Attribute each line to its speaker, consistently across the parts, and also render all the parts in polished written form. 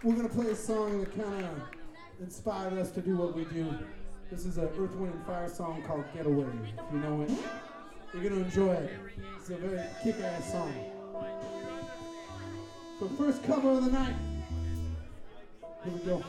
Speaker 1: We're going to play a song that kind of inspired us to do what we do. This is an Earth, Wind & Fire song called Getaway. If you know it, you're going to enjoy it. It's a very kick-ass song. So first cover of the night. Here we go.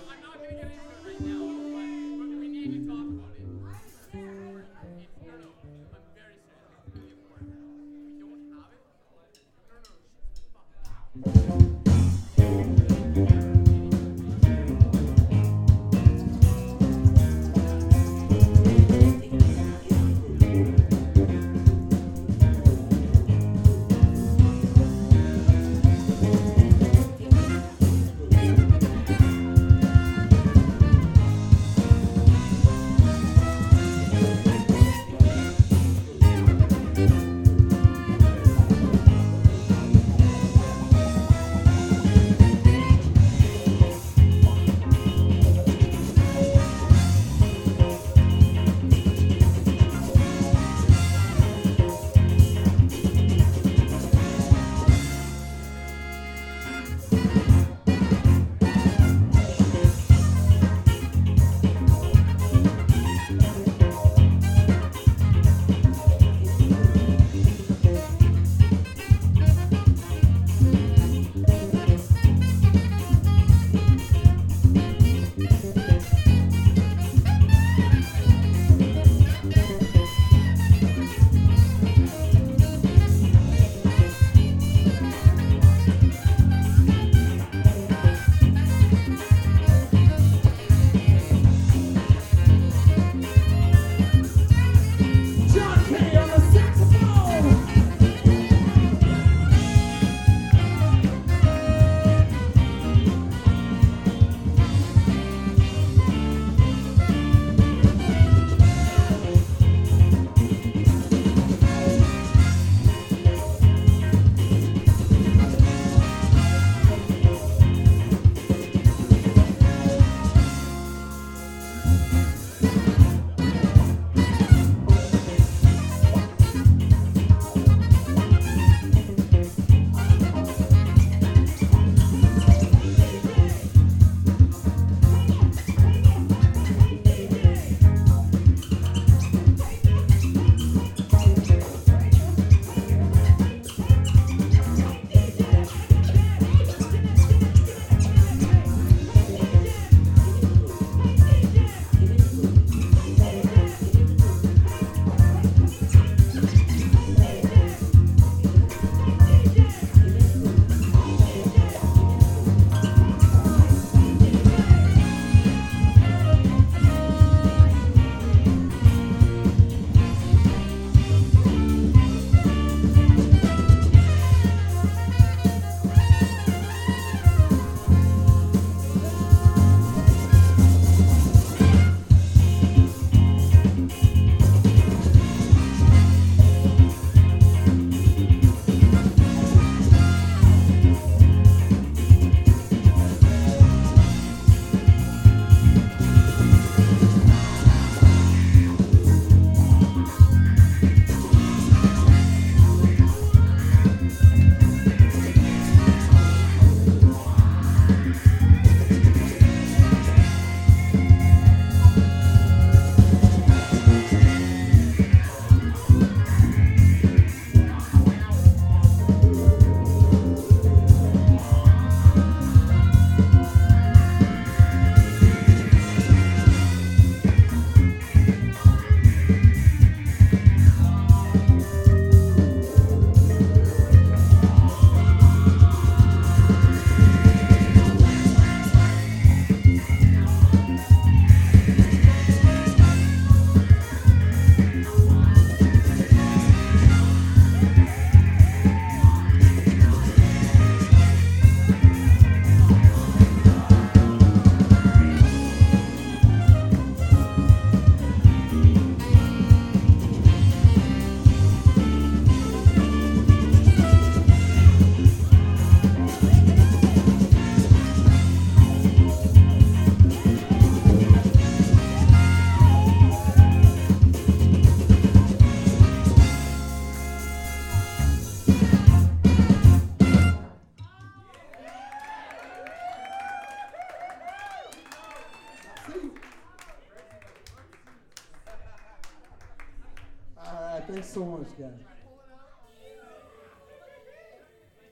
Speaker 1: See? All right, thanks so much, guys.